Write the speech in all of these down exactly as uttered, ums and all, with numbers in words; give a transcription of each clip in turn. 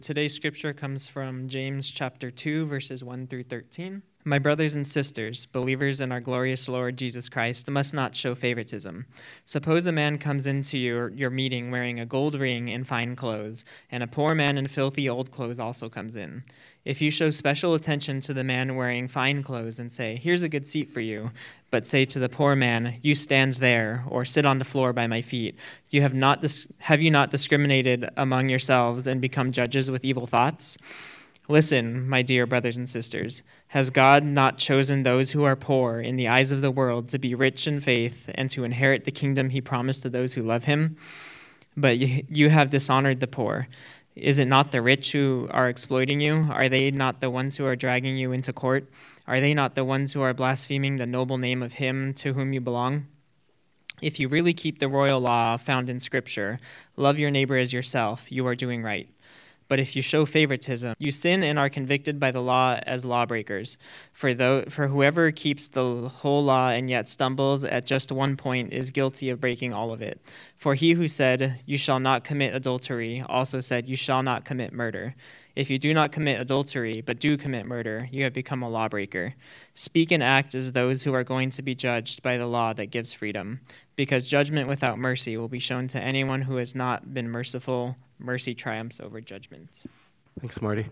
Today's scripture comes from James chapter two, verses one through thirteen. My brothers and sisters, believers in our glorious Lord Jesus Christ, must not show favoritism. Suppose a man comes into your, your meeting wearing a gold ring and fine clothes, and a poor man in filthy old clothes also comes in. If you show special attention to the man wearing fine clothes and say, "Here's a good seat for you," but say to the poor man, "You stand there," or "Sit on the floor by my feet," you have not dis- have you not discriminated among yourselves and become judges with evil thoughts? Listen, my dear brothers and sisters, has God not chosen those who are poor in the eyes of the world to be rich in faith and to inherit the kingdom he promised to those who love him? But you, you have dishonored the poor. Is it not the rich who are exploiting you? Are they not the ones who are dragging you into court? Are they not the ones who are blaspheming the noble name of him to whom you belong? If you really keep the royal law found in Scripture, love your neighbor as yourself, you are doing right. But if you show favoritism, you sin and are convicted by the law as lawbreakers. For though, for whoever keeps the whole law and yet stumbles at just one point is guilty of breaking all of it. For he who said, "You shall not commit adultery," also said, "You shall not commit murder." If you do not commit adultery, but do commit murder, you have become a lawbreaker. Speak and act as those who are going to be judged by the law that gives freedom, because judgment without mercy will be shown to anyone who has not been merciful. Mercy triumphs over judgment. Thanks, Marty.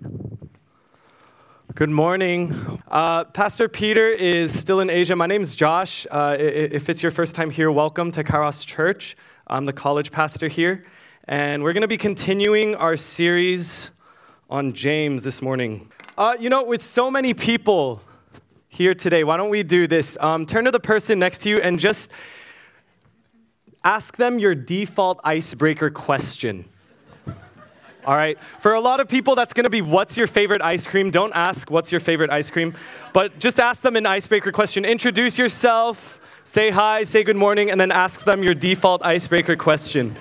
Good morning. Uh, Pastor Peter is still in Asia. My name's Josh. Uh, if it's your first time here, welcome to Kairos Church. I'm the college pastor here. And we're going to be continuing our series on James this morning. Uh, you know, with so many people here today, why don't we do this? Um, turn to the person next to you and just ask them your default icebreaker question. All right. For a lot of people, that's going to be, "What's your favorite ice cream?" Don't ask, "What's your favorite ice cream?" But just ask them an icebreaker question. Introduce yourself, say hi, say good morning, and then ask them your default icebreaker question.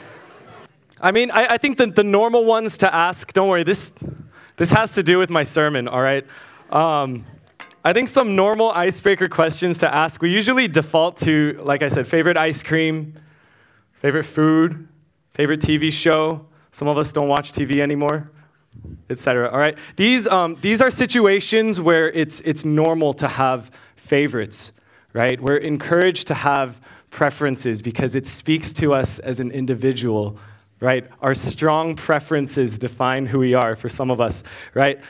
I mean, I, I think that the normal ones to ask, don't worry, this this has to do with my sermon, all right? Um, I think some normal icebreaker questions to ask, we usually default to, like I said, favorite ice cream, favorite food, favorite T V show. Some of us don't watch T V anymore, et cetera. All right, these um, these are situations where it's it's normal to have favorites, right? We're encouraged to have preferences because it speaks to us as an individual, right? Our strong preferences define who we are for some of us, right?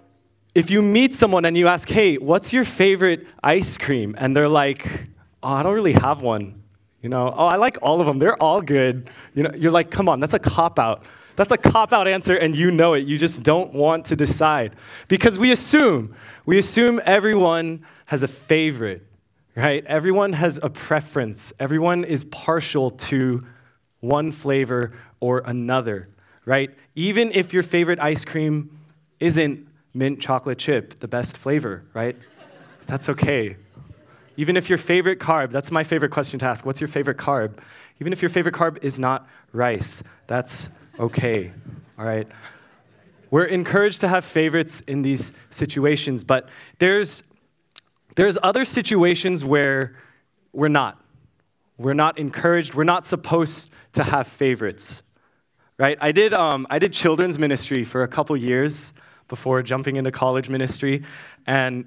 If you meet someone and you ask, "Hey, what's your favorite ice cream?" and they're like, "Oh, I don't really have one." You know, "Oh, I like all of them. They're all good." You know, you're like, "Come on, that's a cop-out." That's a cop-out answer, and you know it. You just don't want to decide. Because we assume, we assume everyone has a favorite, right? Everyone has a preference. Everyone is partial to one flavor or another, right? Even if your favorite ice cream isn't mint chocolate chip, the best flavor, right? That's okay. Even if your favorite carb, that's my favorite question to ask, what's your favorite carb? Even if your favorite carb is not rice, that's okay, all right? We're encouraged to have favorites in these situations, but there's there's other situations where we're not. We're not encouraged, we're not supposed to have favorites, right? I did um, I did children's ministry for a couple years before jumping into college ministry, and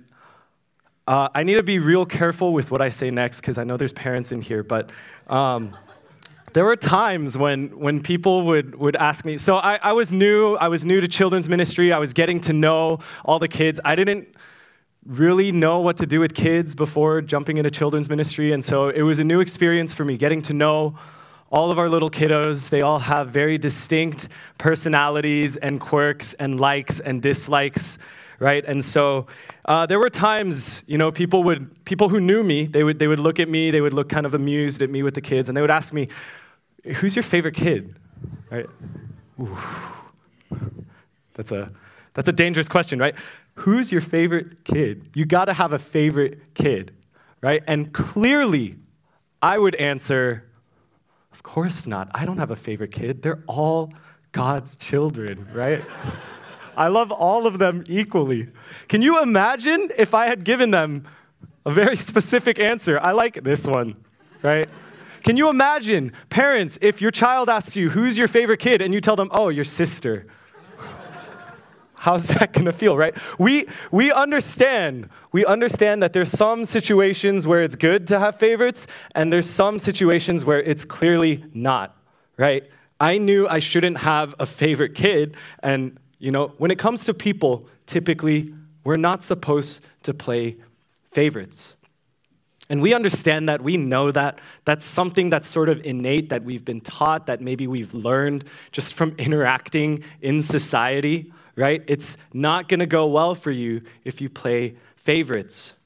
Uh, I need to be real careful with what I say next because I know there's parents in here, but um, there were times when when people would, would ask me. So I, I was new. I was new to children's ministry. I was getting to know all the kids. I didn't really know what to do with kids before jumping into children's ministry, and so it was a new experience for me, getting to know all of our little kiddos. They all have very distinct personalities and quirks and likes and dislikes, right? And so uh, there were times, you know, people would people who knew me, they would they would look at me, they would look kind of amused at me with the kids, and they would ask me, "Who's your favorite kid?" Right? Ooh. That's a that's a dangerous question, right? Who's your favorite kid? You got to have a favorite kid, right? And clearly, I would answer, "Of course not. I don't have a favorite kid. They're all God's children," right? I love all of them equally. Can you imagine if I had given them a very specific answer? I like this one, right? Can you imagine, parents, if your child asks you, "Who's your favorite kid?" and you tell them, "Oh, your sister." how's that going to feel, right? We we understand. We understand that there's some situations where it's good to have favorites, and there's some situations where it's clearly not, right? I knew I shouldn't have a favorite kid, and, you know, when it comes to people, typically, we're not supposed to play favorites. And we understand that, we know that, that's something that's sort of innate, that we've been taught, that maybe we've learned just from interacting in society, right? It's not gonna go well for you if you play favorites.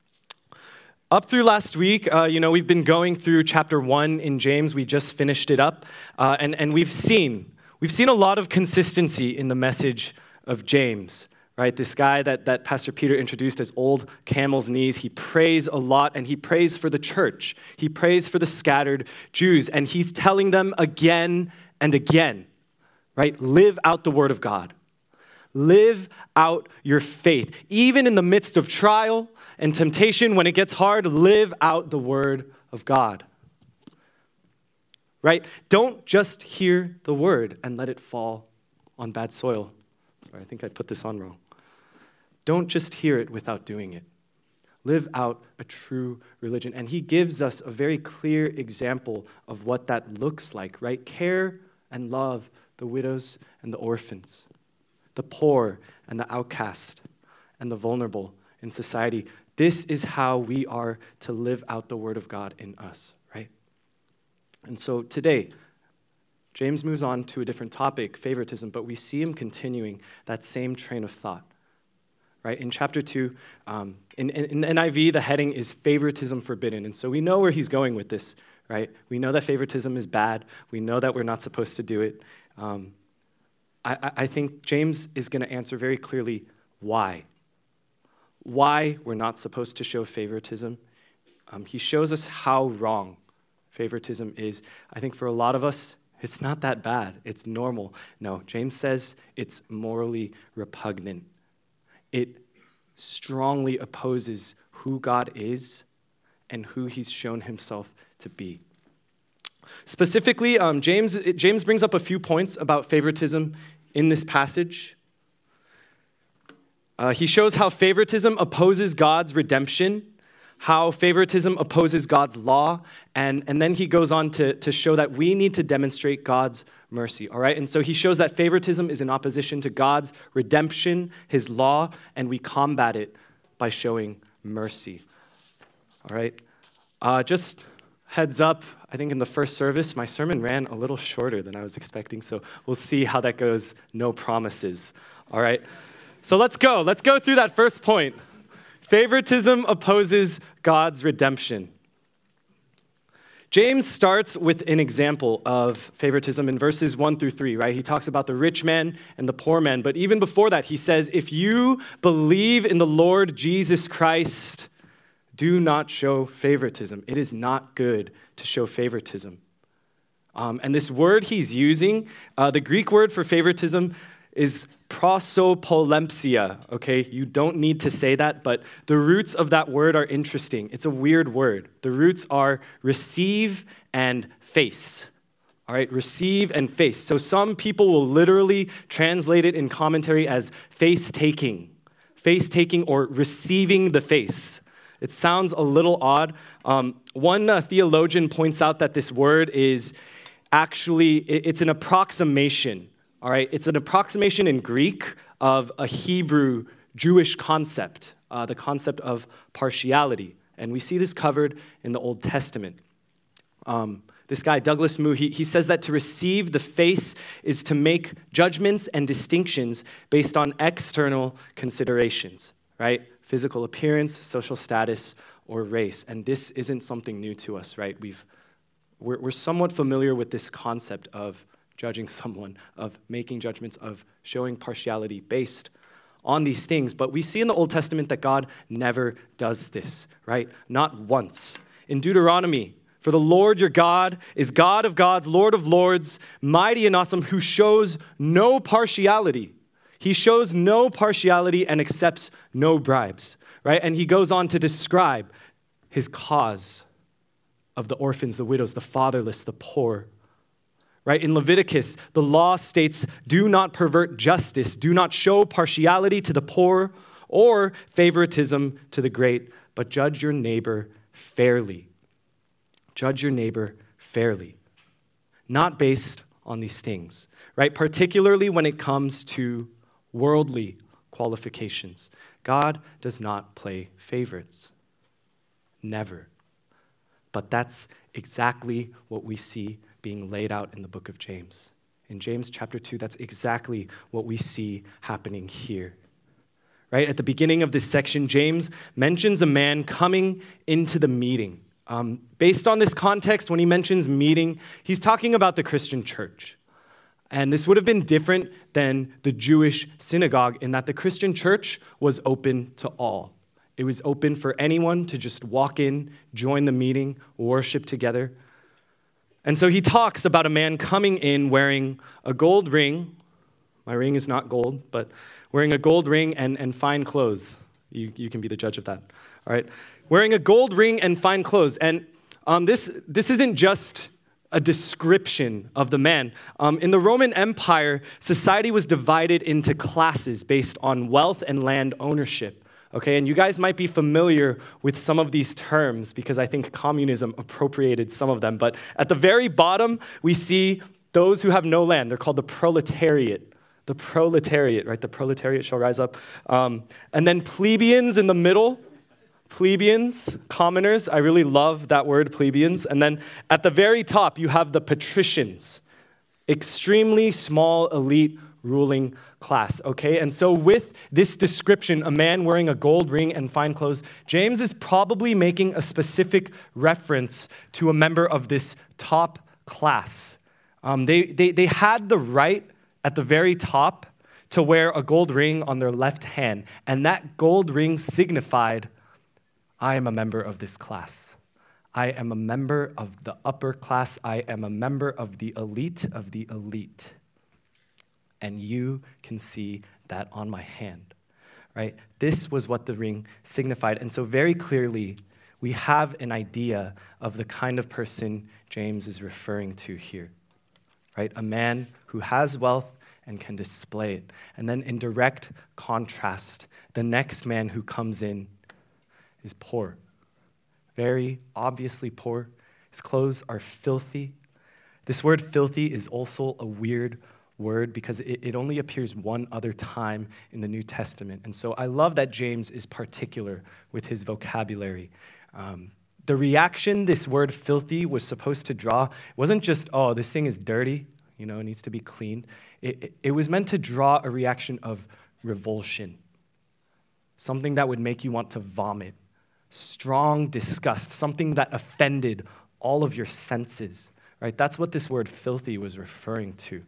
Up through last week, uh, you know, we've been going through chapter one in James. We just finished it up, uh, and, and we've seen, we've seen a lot of consistency in the message of James. Right, this guy that, that Pastor Peter introduced as old camel's knees, he prays a lot, and he prays for the church. He prays for the scattered Jews, and he's telling them again and again, right, live out the word of God. Live out your faith. Even in the midst of trial and temptation, when it gets hard, live out the word of God. Right? Don't just hear the word and let it fall on bad soil. Sorry, I think I put this on wrong. Don't just hear it without doing it. Live out a true religion. And he gives us a very clear example of what that looks like, right? Care and love the widows and the orphans, the poor and the outcast, and the vulnerable in society. This is how we are to live out the word of God in us, right? And so today, James moves on to a different topic, favoritism, but we see him continuing that same train of thought. Right? In chapter two, um, in, in, in N I V, the heading is favoritism forbidden. And so we know where he's going with this, right? We know that favoritism is bad. We know that we're not supposed to do it. Um, I, I think James is going to answer very clearly why. Why we're not supposed to show favoritism. Um, he shows us how wrong favoritism is. I think for a lot of us, it's not that bad. It's normal. No, James says it's morally repugnant. It strongly opposes who God is and who he's shown himself to be. Specifically, um, James, James brings up a few points about favoritism in this passage. Uh, he shows how favoritism opposes God's redemption, how favoritism opposes God's law, and, and then he goes on to, to show that we need to demonstrate God's mercy, all right? And so he shows that favoritism is in opposition to God's redemption, his law, and we combat it by showing mercy, all right? Uh, just heads up, I think in the first service, my sermon ran a little shorter than I was expecting, so we'll see how that goes. No promises, all right? So let's go. Let's go through that first point. Favoritism opposes God's redemption. James starts with an example of favoritism in verses one through three, right? He talks about the rich man and the poor man, but even before that, he says, if you believe in the Lord Jesus Christ, do not show favoritism. It is not good to show favoritism. Um, and this word he's using, uh, the Greek word for favoritism is prosopolempsia, okay? You don't need to say that, but the roots of that word are interesting. It's a weird word. The roots are receive and face, all right? Receive and face. So some people will literally translate it in commentary as face-taking, face-taking or receiving the face. It sounds a little odd. Um, one uh, theologian points out that this word is actually, it, it's an approximation. All right, it's an approximation in Greek of a Hebrew Jewish concept, uh, the concept of partiality. And we see this covered in the Old Testament. Um, this guy, Douglas Moo, he, he says that to receive the face is to make judgments and distinctions based on external considerations, right? Physical appearance, social status, or race. And this isn't something new to us, right? We've, we're, we're somewhat familiar with this concept of judging someone, of making judgments, of showing partiality based on these things. But we see in the Old Testament that God never does this, right? Not once. In Deuteronomy, for the Lord your God is God of gods, Lord of lords, mighty and awesome, who shows no partiality. He shows no partiality and accepts no bribes, right? And he goes on to describe his cause of the orphans, the widows, the fatherless, the poor, right? In Leviticus, the law states, do not pervert justice, do not show partiality to the poor or favoritism to the great, but judge your neighbor fairly. Judge your neighbor fairly. Not based on these things, right? Particularly when it comes to worldly qualifications. God does not play favorites. Never. But that's exactly what we see being laid out in the book of James. In James chapter two, that's exactly what we see happening here. Right? At the beginning of this section, James mentions a man coming into the meeting. Um, based on this context, when he mentions meeting, he's talking about the Christian church. And this would have been different than the Jewish synagogue in that the Christian church was open to all. It was open for anyone to just walk in, join the meeting, worship together. And so he talks about a man coming in wearing a gold ring. My ring is not gold, but wearing a gold ring and, and fine clothes. You, you can be the judge of that. All right. Wearing a gold ring and fine clothes. And um, this, this isn't just a description of the man. Um, in the Roman Empire, society was divided into classes based on wealth and land ownership. Okay, and you guys might be familiar with some of these terms because I think communism appropriated some of them. But at the very bottom, we see those who have no land. They're called the proletariat. The proletariat, right? The proletariat shall rise up. Um, and then plebeians in the middle. Plebeians, commoners. I really love that word, plebeians. And then at the very top, you have the patricians. Extremely small, elite, ruling class, okay? And so with this description, a man wearing a gold ring and fine clothes, James is probably making a specific reference to a member of this top class. Um, they, they, they had the right at the very top to wear a gold ring on their left hand, and that gold ring signified, I am a member of this class. I am a member of the upper class. I am a member of the elite of the elite. And you can see that on my hand, right? This was what the ring signified. And so very clearly, we have an idea of the kind of person James is referring to here, right? A man who has wealth and can display it. And then in direct contrast, the next man who comes in is poor, very obviously poor. His clothes are filthy. This word filthy is also a weird word because it, it only appears one other time in the New Testament. And so I love that James is particular with his vocabulary. Um, the reaction this word filthy was supposed to draw wasn't just, oh, this thing is dirty, you know, it needs to be cleaned. It, it, it was meant to draw a reaction of revulsion, something that would make you want to vomit, strong disgust, something that offended all of your senses, right? That's what this word filthy was referring to.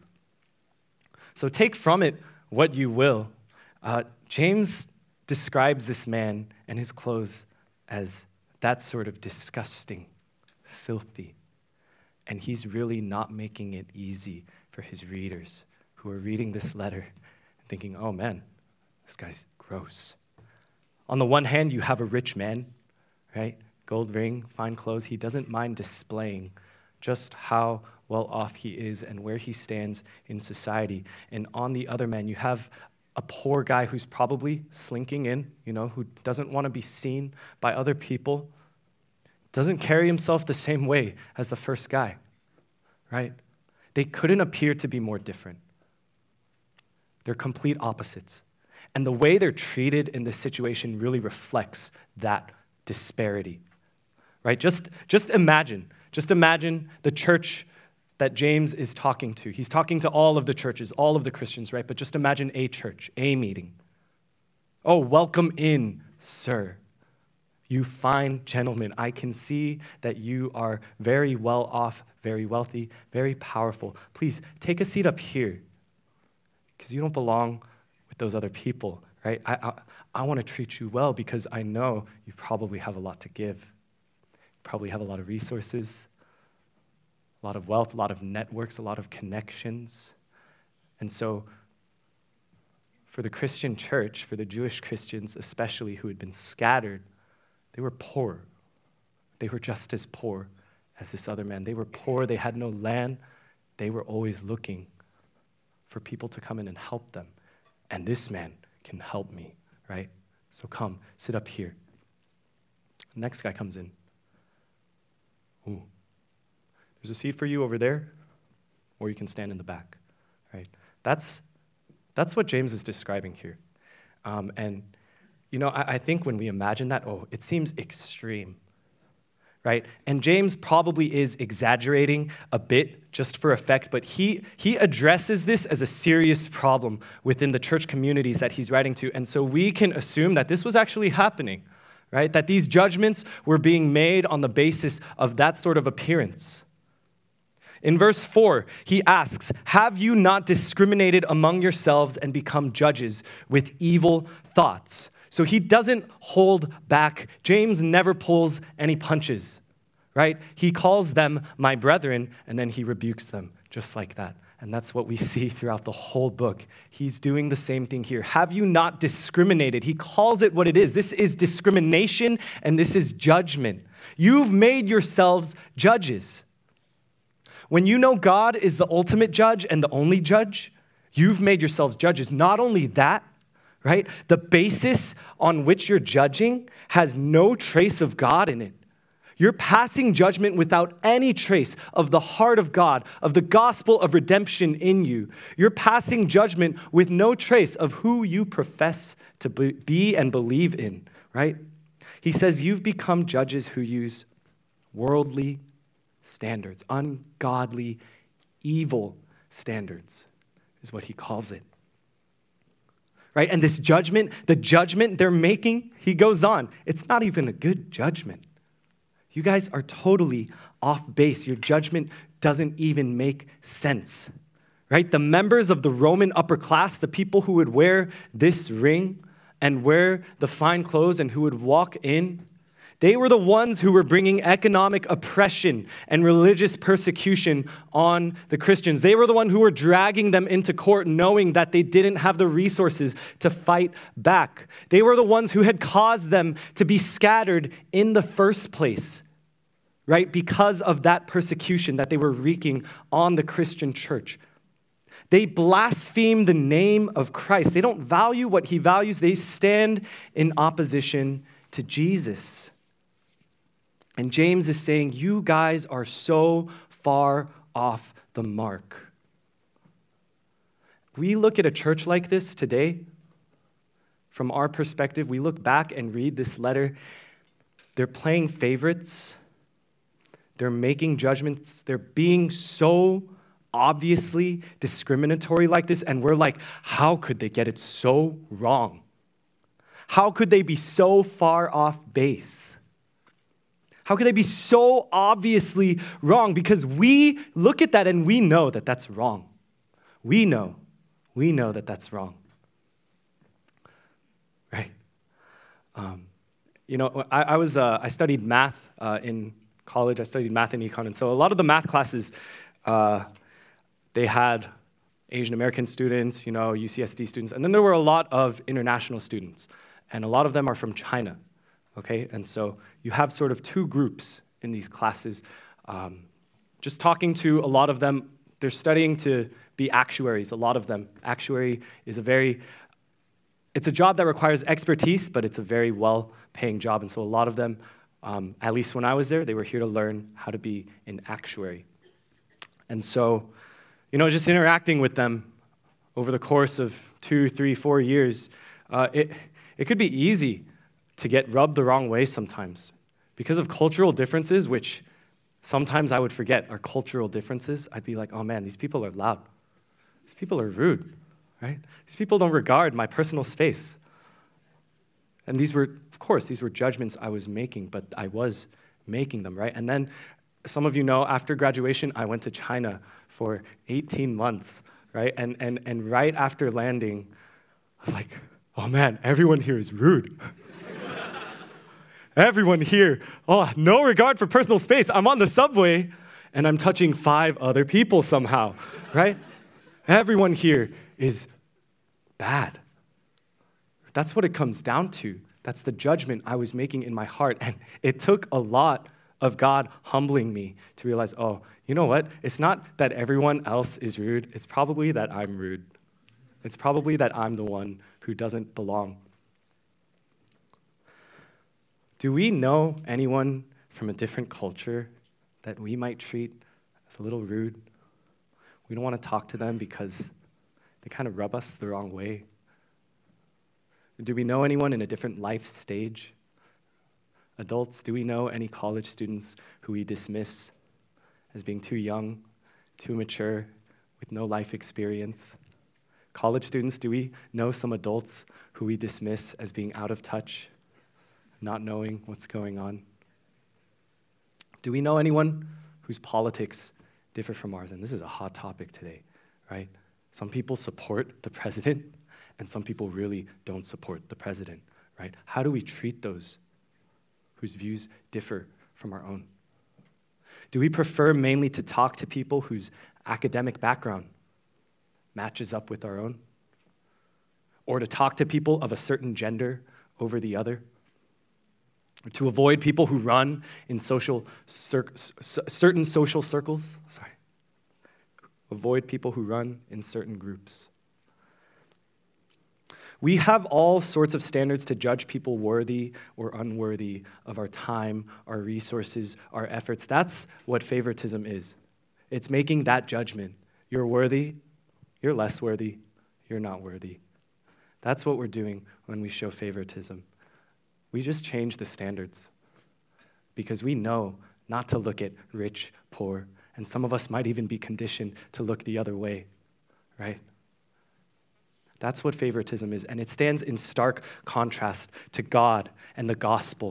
So take from it what you will. Uh, James describes this man and his clothes as that sort of disgusting, filthy. And he's really not making it easy for his readers who are reading this letter and thinking, oh man, this guy's gross. On the one hand, you have a rich man, right? Gold ring, fine clothes. He doesn't mind displaying just how well off he is and where he stands in society. And on the other man, you have a poor guy who's probably slinking in, you know, who doesn't want to be seen by other people, doesn't carry himself the same way as the first guy, right? They couldn't appear to be more different. They're complete opposites. And the way they're treated in this situation really reflects that disparity, right? Just, just imagine, just imagine the church that James is talking to. He's talking to all of the churches, all of the Christians, right? But just imagine a church, a meeting. Oh, welcome in, sir. You fine gentlemen. I can see that you are very well off, very wealthy, very powerful. Please take a seat up here because you don't belong with those other people, right? I, I, I want to treat you well because I know you probably have a lot to give. You probably have a lot of resources, a lot of wealth, a lot of networks, a lot of connections. And so for the Christian church, for the Jewish Christians especially who had been scattered, they were poor. They were just as poor as this other man. They were poor. They had no land. they were always looking for people to come in and help them. And this man can help me, right? So come, sit up here. The next guy comes in. Ooh, there's a seat for you over there, or you can stand in the back, right? That's, that's what James is describing here. Um, and, you know, I, I think when we imagine that, oh, it seems extreme, right? And James probably is exaggerating a bit just for effect, but he, he addresses this as a serious problem within the church communities that he's writing to. And so we can assume that this was actually happening, right? That these judgments were being made on the basis of that sort of appearance. In verse four, he asks, "Have you not discriminated among yourselves and become judges with evil thoughts?" So he doesn't hold back. James never pulls any punches, right? He calls them my brethren, and then he rebukes them just like that. And that's what we see throughout the whole book. He's doing the same thing here. Have you not discriminated? He calls it what it is. This is discrimination, and this is judgment. You've made yourselves judges. When you know God is the ultimate judge and the only judge, you've made yourselves judges. Not only that, right? The basis on which you're judging has no trace of God in it. You're passing judgment without any trace of the heart of God, of the gospel of redemption in you. You're passing judgment with no trace of who you profess to be and believe in, right? He says you've become judges who use worldly standards, ungodly, evil standards is what he calls it. Right? And this judgment, the judgment they're making, he goes on, it's not even a good judgment. You guys are totally off base. Your judgment doesn't even make sense. Right? The members of the Roman upper class, the people who would wear this ring and wear the fine clothes and who would walk in, they were the ones who were bringing economic oppression and religious persecution on the Christians. They were the one who were dragging them into court knowing that they didn't have the resources to fight back. They were the ones who had caused them to be scattered in the first place, right? Because of that persecution that they were wreaking on the Christian church. They blaspheme the name of Christ. They don't value what he values. They stand in opposition to Jesus. And James is saying, you guys are so far off the mark. We look at a church like this today, from our perspective, we look back and read this letter. They're playing favorites. They're making judgments. They're being so obviously discriminatory like this. And we're like, how could they get it so wrong? How could they be so far off base? How could they be so obviously wrong? Because we look at that and we know that that's wrong. We know. We know that that's wrong. Right? Um, you know, I, I was uh, I studied math uh, in college. I studied math and econ, and so a lot of the math classes, uh, they had Asian American students, you know, U C S D students, and then there were a lot of international students, and a lot of them are from China. Okay, and so you have sort of two groups in these classes. Um, just talking to a lot of them, they're studying to be actuaries, a lot of them. Actuary is a very, it's a job that requires expertise, but it's a very well-paying job. And so a lot of them, um, at least when I was there, they were here to learn how to be an actuary. And so, you know, just interacting with them over the course of two, three, four years, uh, it, it could be easy to get rubbed the wrong way sometimes because of cultural differences, which sometimes I would forget are cultural differences. I'd be like, oh man, these people are loud. These people are rude, right? These people don't regard my personal space. And these were, of course, these were judgments I was making, but I was making them, right? And then some of you know, after graduation, I went to China for eighteen months, right? And, and, and right after landing, I was like, oh man, everyone here is rude. Everyone here, oh, no regard for personal space. I'm on the subway, and I'm touching five other people somehow, right? Everyone here is bad. That's what it comes down to. That's the judgment I was making in my heart, and it took a lot of God humbling me to realize, oh, you know what? It's not that everyone else is rude. It's probably that I'm rude. It's probably that I'm the one who doesn't belong. Do we know anyone from a different culture that we might treat as a little rude? We don't want to talk to them because they kind of rub us the wrong way. Do we know anyone in a different life stage? Adults, do we know any college students who we dismiss as being too young, too mature, with no life experience? College students, do we know some adults who we dismiss as being out of touch, not knowing what's going on? Do we know anyone whose politics differ from ours? And this is a hot topic today, right? Some people support the president, and some people really don't support the president, right? How do we treat those whose views differ from our own? Do we prefer mainly to talk to people whose academic background matches up with our own? Or to talk to people of a certain gender over the other? Or to avoid people who run in social cir- certain social circles? Sorry. Avoid people who run in certain groups. We have all sorts of standards to judge people worthy or unworthy of our time, our resources, our efforts. That's what favoritism is. It's making that judgment. You're worthy, you're less worthy, you're not worthy. That's what we're doing when we show favoritism. We just change the standards because we know not to look at rich, poor, and some of us might even be conditioned to look the other way, right? That's what favoritism is, and it stands in stark contrast to God and the gospel.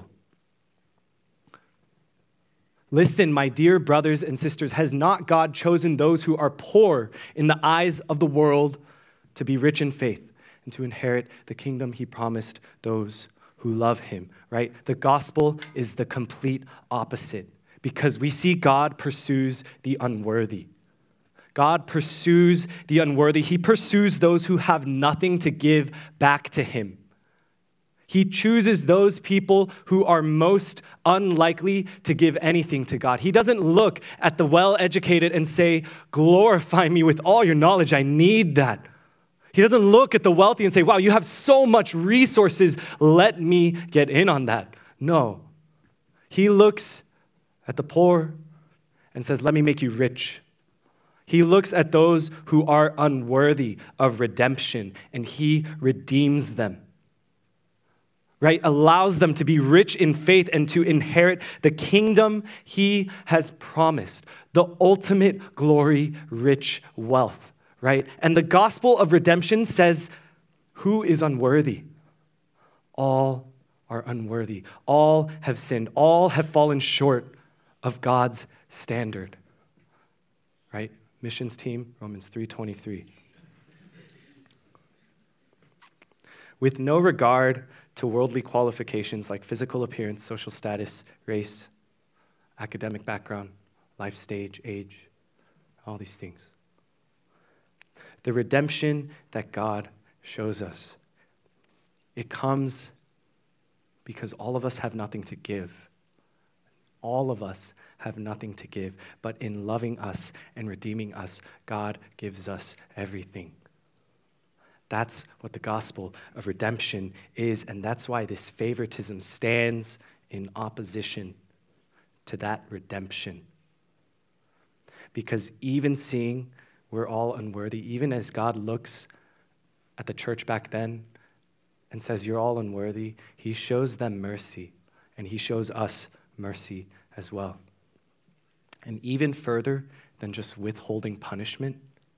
Listen, my dear brothers and sisters, has not God chosen those who are poor in the eyes of the world to be rich in faith and to inherit the kingdom he promised those who love him, right? The gospel is the complete opposite because we see God pursues the unworthy. God pursues the unworthy. He pursues those who have nothing to give back to him. He chooses those people who are most unlikely to give anything to God. He doesn't look at the well-educated and say, glorify me with all your knowledge. I need that. He doesn't look at the wealthy and say, wow, you have so much resources. Let me get in on that. No. He looks at the poor and says, let me make you rich. He looks at those who are unworthy of redemption, and he redeems them, right? Allows them to be rich in faith and to inherit the kingdom he has promised, the ultimate glory, rich wealth, right? And the gospel of redemption says, who is unworthy? All are unworthy. All have sinned. All have fallen short of God's standard, right? Missions team, Romans three twenty-three. With no regard to worldly qualifications like physical appearance, social status, race, academic background, life stage, age, all these things. The redemption that God shows us, it comes because all of us have nothing to give. All of us have nothing to give, but in loving us and redeeming us, God gives us everything. That's what the gospel of redemption is, and that's why this favoritism stands in opposition to that redemption. Because even seeing we're all unworthy, even as God looks at the church back then and says, you're all unworthy, he shows them mercy, and he shows us mercy as well. And even further than just withholding punishment,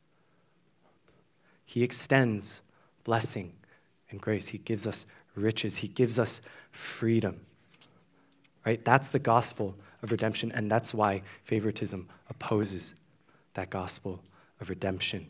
he extends blessing and grace. He gives us riches. He gives us freedom. Right? That's the gospel of redemption, and that's why favoritism opposes that gospel of redemption.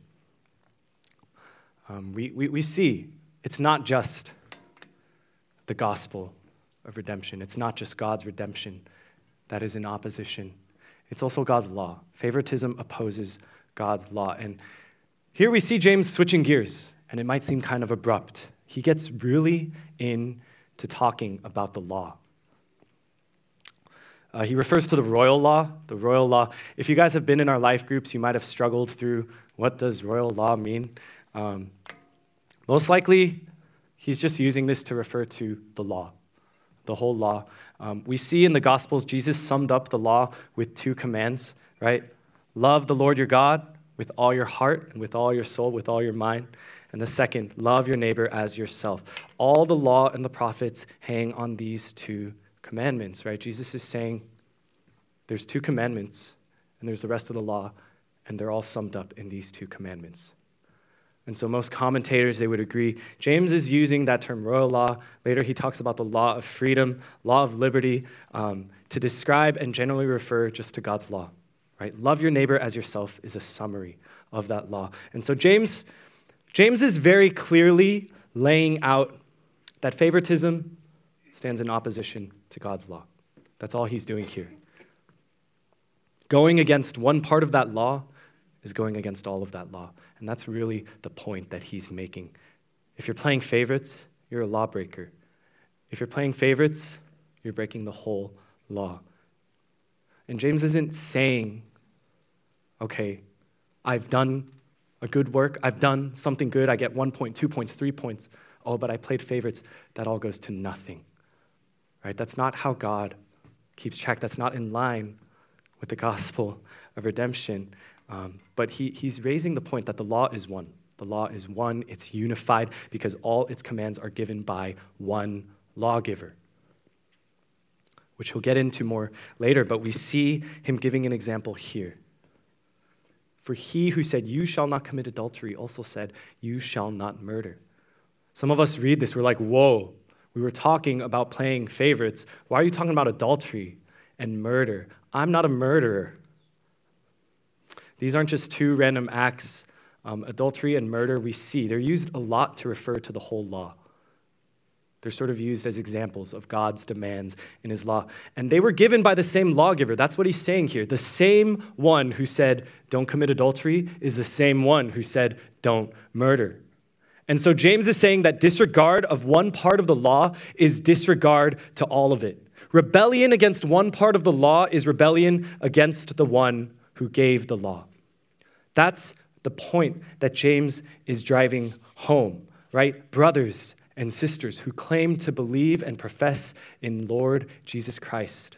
Um, we, we, we see it's not just the gospel of redemption. It's not just God's redemption that is in opposition. It's also God's law. Favoritism opposes God's law. And here we see James switching gears, and it might seem kind of abrupt. He gets really into talking about the law. Uh, he refers to the royal law, the royal law. If you guys have been in our life groups, you might have struggled through what does royal law mean. Um, most likely, he's just using this to refer to the law, the whole law. Um, we see in the Gospels, Jesus summed up the law with two commands, right? Love the Lord your God with all your heart and with all your soul, with all your mind. And the second, love your neighbor as yourself. All the law and the prophets hang on these two commandments, right? Jesus is saying there's two commandments and there's the rest of the law, and they're all summed up in these two commandments. And so most commentators, they would agree. James is using that term royal law. Later he talks about the law of freedom, law of liberty, um, to describe and generally refer just to God's law, right? Love your neighbor as yourself is a summary of that law. And so James, James is very clearly laying out that favoritism stands in opposition to God's law. That's all he's doing here. Going against one part of that law is going against all of that law. And that's really the point that he's making. If you're playing favorites, you're a lawbreaker. If you're playing favorites, you're breaking the whole law. And James isn't saying, okay, I've done a good work, I've done something good, I get one point, two points, three points. Oh, but I played favorites. That all goes to nothing. Right? That's not how God keeps track. That's not in line with the gospel of redemption. Um, but he, he's raising the point that the law is one. The law is one. It's unified because all its commands are given by one lawgiver, which he'll get into more later. But we see him giving an example here. For he who said, you shall not commit adultery, also said, you shall not murder. Some of us read this, we're like, whoa, we were talking about playing favorites. Why are you talking about adultery and murder? I'm not a murderer. These aren't just two random acts. Um, adultery and murder, we see, they're used a lot to refer to the whole law. They're sort of used as examples of God's demands in his law. And they were given by the same lawgiver. That's what he's saying here. The same one who said, don't commit adultery, is the same one who said, don't murder. And so James is saying that disregard of one part of the law is disregard to all of it. Rebellion against one part of the law is rebellion against the one who gave the law. That's the point that James is driving home, right? Brothers and sisters who claim to believe and profess in Lord Jesus Christ.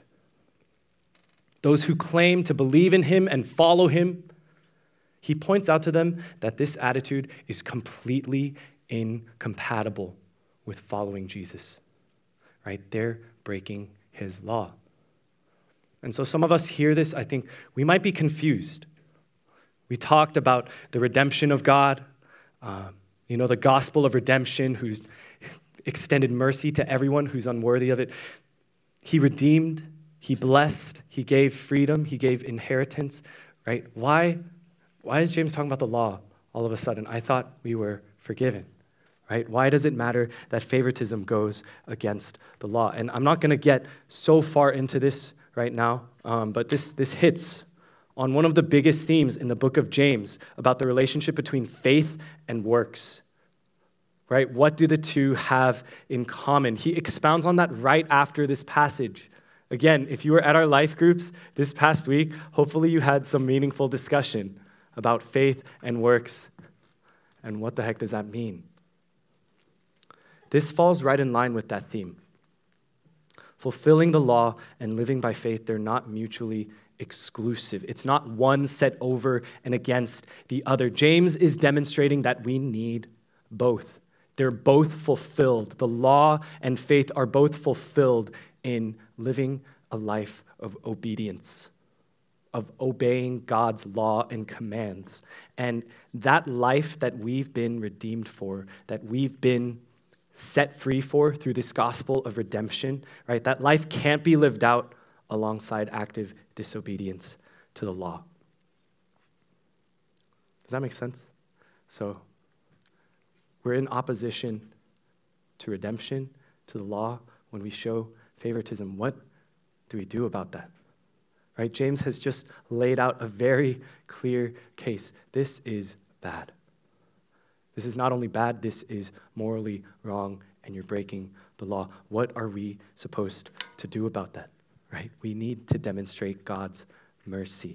Those who claim to believe in him and follow him, he points out to them that this attitude is completely incompatible with following Jesus, right? They're breaking his law. And so some of us hear this, I think we might be confused. We talked about the redemption of God, um, you know, the gospel of redemption, who's extended mercy to everyone who's unworthy of it. He redeemed, he blessed, he gave freedom, he gave inheritance, right? Why, why is James talking about the law all of a sudden? I thought we were forgiven, right? Why does it matter that favoritism goes against the law? And I'm not going to get so far into this right now, um, but this, this hits on one of the biggest themes in the book of James about the relationship between faith and works, right? What do the two have in common? He expounds on that right after this passage. Again, if you were at our life groups this past week, hopefully you had some meaningful discussion about faith and works and what the heck does that mean? This falls right in line with that theme. Fulfilling the law and living by faith, they're not mutually exclusive. It's not one set over and against the other. James is demonstrating that we need both. They're both fulfilled. The law and faith are both fulfilled in living a life of obedience, of obeying God's law and commands. And that life that we've been redeemed for, that we've been set free for through this gospel of redemption, right? That life can't be lived out alongside active disobedience to the law. Does that make sense? So we're in opposition to redemption, to the law, when we show favoritism. What do we do about that? Right? James has just laid out a very clear case. This is bad. This is not only bad, this is morally wrong, and you're breaking the law. What are we supposed to do about that? right? We need to demonstrate God's mercy.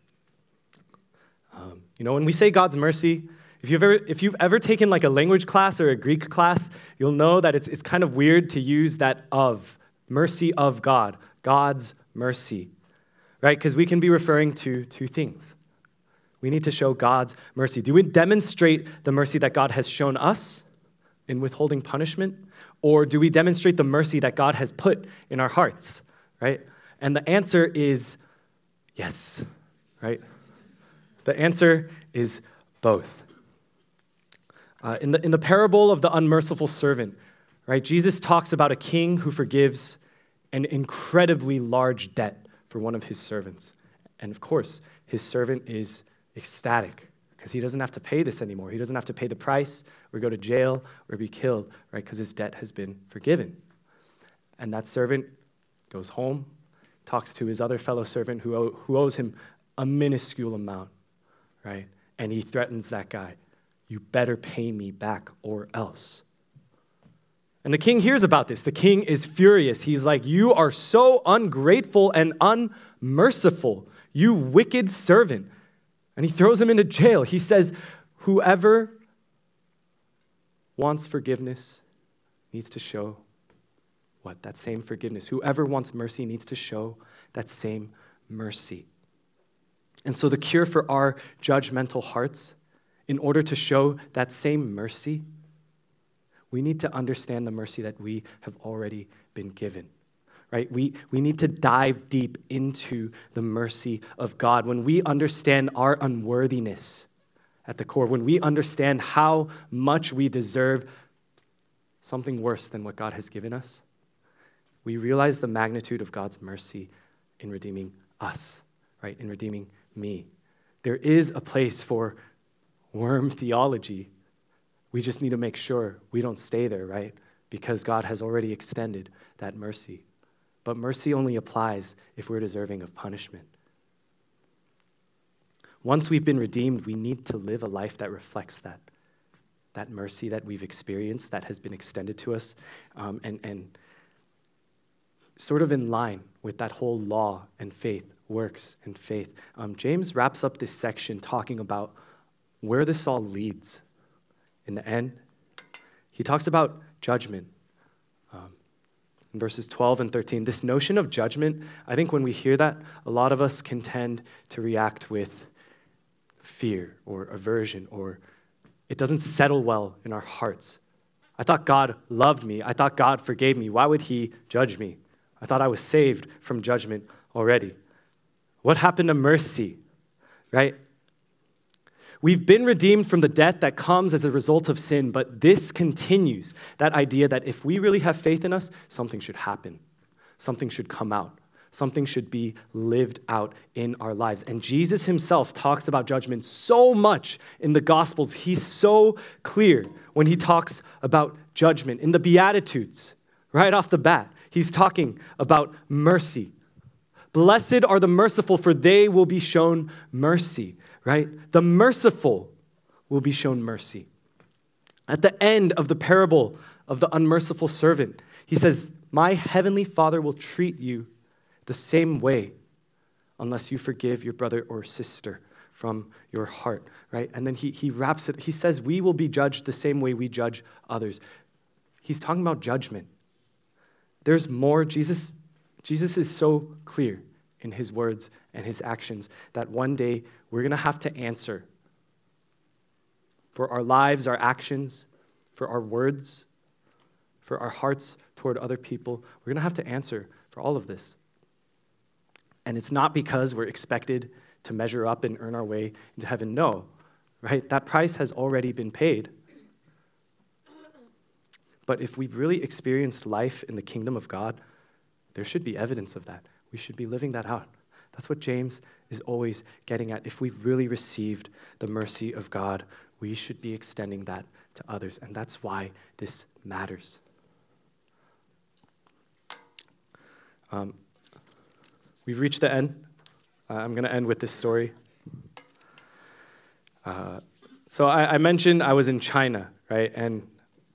Um, you know, when we say God's mercy, if you've ever if you've ever taken like a language class or a Greek class, you'll know that it's it's kind of weird to use that of, mercy of God, God's mercy, right? Because we can be referring to two things. We need to show God's mercy. Do we demonstrate the mercy that God has shown us in withholding punishment? Or do we demonstrate the mercy that God has put in our hearts, right? And the answer is yes, right? The answer is both. Uh, in the in the parable of the unmerciful servant, right, Jesus talks about a king who forgives an incredibly large debt for one of his servants. And of course, his servant is ecstatic because he doesn't have to pay this anymore. He doesn't have to pay the price or go to jail or be killed, right, because his debt has been forgiven. And that servant goes home, talks to his other fellow servant who, owe, who owes him a minuscule amount, right? And he threatens that guy, you better pay me back or else. And the king hears about this. The king is furious. He's like, you are so ungrateful and unmerciful, you wicked servant. And he throws him into jail. He says, whoever wants forgiveness needs to show what? That same forgiveness. Whoever wants mercy needs to show that same mercy. And so the cure for our judgmental hearts, in order to show that same mercy, we need to understand the mercy that we have already been given, right? We, we need to dive deep into the mercy of God. When we understand our unworthiness at the core, when we understand how much we deserve something worse than what God has given us, we realize the magnitude of God's mercy in redeeming us, right? In redeeming me. There is a place for worm theology. We just need to make sure we don't stay there, right? Because God has already extended that mercy. But mercy only applies if we're deserving of punishment. Once we've been redeemed, we need to live a life that reflects that, that mercy that we've experienced, that has been extended to us, um, and, and sort of in line with that whole law and faith, works and faith. Um, James wraps up this section talking about where this all leads. In the end, he talks about judgment. Um, in verses twelve and thirteen, this notion of judgment, I think when we hear that, a lot of us can tend to react with fear or aversion, or it doesn't settle well in our hearts. I thought God loved me. I thought God forgave me. Why would he judge me? I thought I was saved from judgment already. What happened to mercy, right? We've been redeemed from the debt that comes as a result of sin, but this continues, that idea that if we really have faith in us, something should happen. Something should come out. Something should be lived out in our lives. And Jesus himself talks about judgment so much in the Gospels. He's so clear when he talks about judgment. In the Beatitudes, right off the bat, he's talking about mercy. Blessed are the merciful, for they will be shown mercy. Right? The merciful will be shown mercy. At the end of the parable of the unmerciful servant, he says, my heavenly Father will treat you the same way unless you forgive your brother or sister from your heart, right? And then he, he wraps it, he says, we will be judged the same way we judge others. He's talking about judgment. There's more. Jesus, Jesus is so clear in his words and his actions that one day we're going to have to answer for our lives, our actions, for our words, for our hearts toward other people. We're going to have to answer for all of this. And it's not because we're expected to measure up and earn our way into heaven. No, right? That price has already been paid. But if we've really experienced life in the kingdom of God, there should be evidence of that. We should be living that out. That's what James is always getting at. If we've really received the mercy of God, we should be extending that to others. And that's why this matters. Um, we've reached the end. Uh, I'm going to end with this story. Uh, so I, I mentioned I was in China, right? And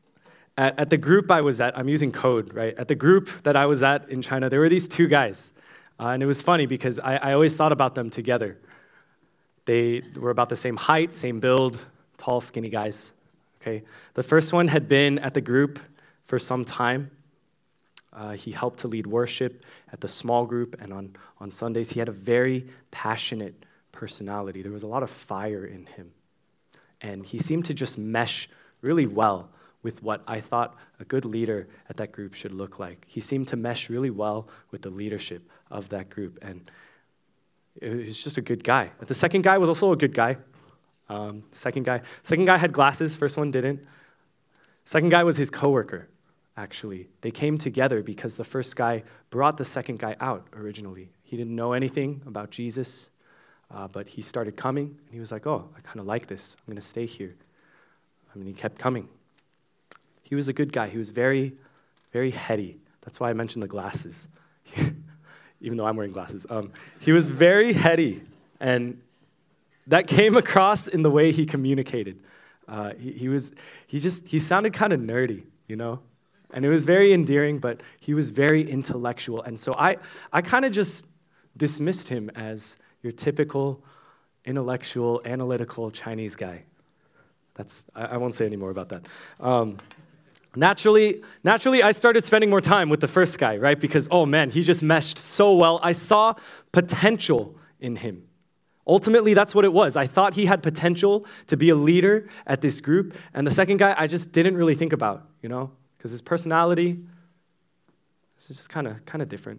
at, at the group I was at, I'm using code, right? At the group that I was at in China, there were these two guys. Uh, and it was funny because I, I always thought about them together. They were about the same height, same build, tall, skinny guys. Okay. The first one had been at the group for some time. Uh, he helped to lead worship at the small group, and on, on Sundays, he had a very passionate personality. There was a lot of fire in him. And he seemed to just mesh really well with what I thought a good leader at that group should look like. He seemed to mesh really well with the leadership of that group, and he was just a good guy. But the second guy was also a good guy. Um, second guy, second guy had glasses. First one didn't. Second guy was his coworker. Actually, they came together because the first guy brought the second guy out originally. He didn't know anything about Jesus, uh, but he started coming, and he was like, "Oh, I kind of like this. I'm going to stay here." I mean, he kept coming. He was a good guy. He was very, very heady. That's why I mentioned the glasses, even though I'm wearing glasses. Um, he was very heady, and that came across in the way he communicated. Uh, he, he was, he just, he sounded kind of nerdy, you know? And it was very endearing, but he was very intellectual. And so I, I kind of just dismissed him as your typical intellectual, analytical Chinese guy. That's, I, I won't say any more about that. Um, naturally, naturally, I started spending more time with the first guy, right? Because, oh man, he just meshed so well. I saw potential in him. Ultimately, that's what it was. I thought he had potential to be a leader at this group. And the second guy, I just didn't really think about, you know? Because his personality is just kind of kind of different.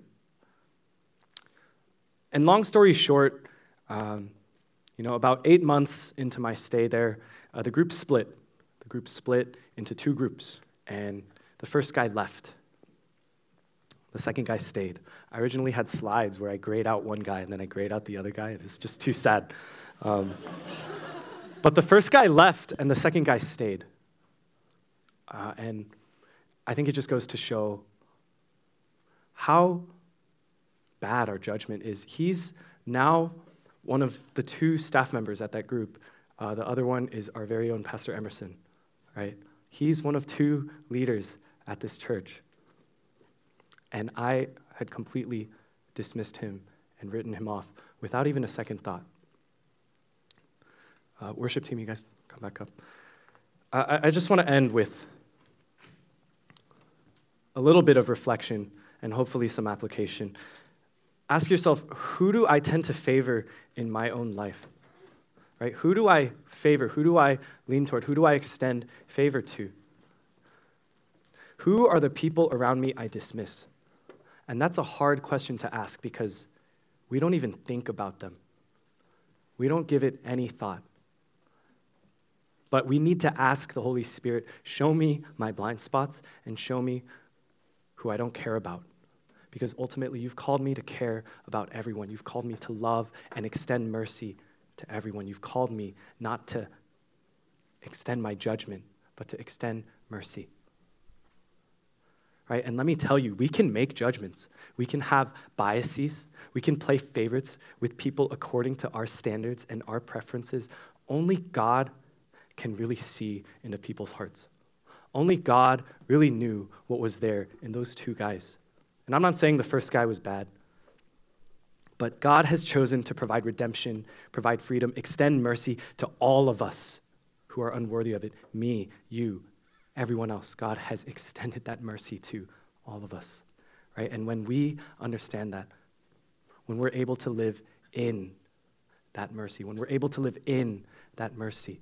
And long story short, um, you know, about eight months into my stay there, uh, the group split. The group split into two groups, and the first guy left. The second guy stayed. I originally had slides where I grayed out one guy and then I grayed out the other guy. It's just too sad. Um, but the first guy left and the second guy stayed. Uh, and I think it just goes to show how bad our judgment is. He's now one of the two staff members at that group. Uh, the other one is our very own Pastor Emerson, right? He's one of two leaders at this church. And I had completely dismissed him and written him off without even a second thought. Uh, worship team, you guys come back up. I, I just want to end with a little bit of reflection and hopefully some application. Ask yourself, who do I tend to favor in my own life? Right? Who do I favor? Who do I lean toward? Who do I extend favor to? Who are the people around me I dismiss? And that's a hard question to ask because we don't even think about them. We don't give it any thought. But we need to ask the Holy Spirit, show me my blind spots and show me who I don't care about. Because ultimately, you've called me to care about everyone. You've called me to love and extend mercy to everyone. You've called me not to extend my judgment, but to extend mercy. Right? And let me tell you, we can make judgments. We can have biases. We can play favorites with people according to our standards and our preferences. Only God can really see into people's hearts. Only God really knew what was there in those two guys. And I'm not saying the first guy was bad, but God has chosen to provide redemption, provide freedom, extend mercy to all of us who are unworthy of it. Me, you, everyone else. God has extended that mercy to all of us, right? And when we understand that, when we're able to live in that mercy, when we're able to live in that mercy,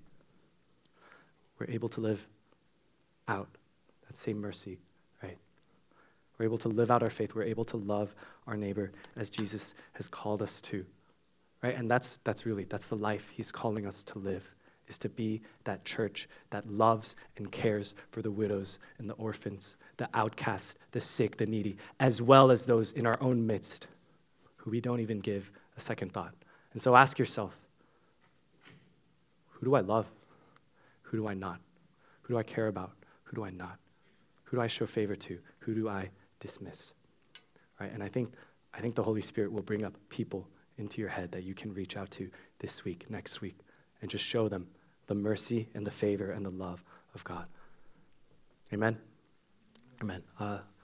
we're able to live out that same mercy, right? We're able to live out our faith. We're able to love our neighbor as Jesus has called us to, right? And that's that's really, that's the life he's calling us to live, is to be that church that loves and cares for the widows and the orphans, the outcasts, the sick, the needy, as well as those in our own midst who we don't even give a second thought. And so ask yourself, who do I love? Who do I not? Who do I care about? Who do I not? Who do I show favor to? Who do I dismiss? Right? And I think I think the Holy Spirit will bring up people into your head that you can reach out to this week, next week, and just show them the mercy and the favor and the love of God. Amen? Amen. Uh,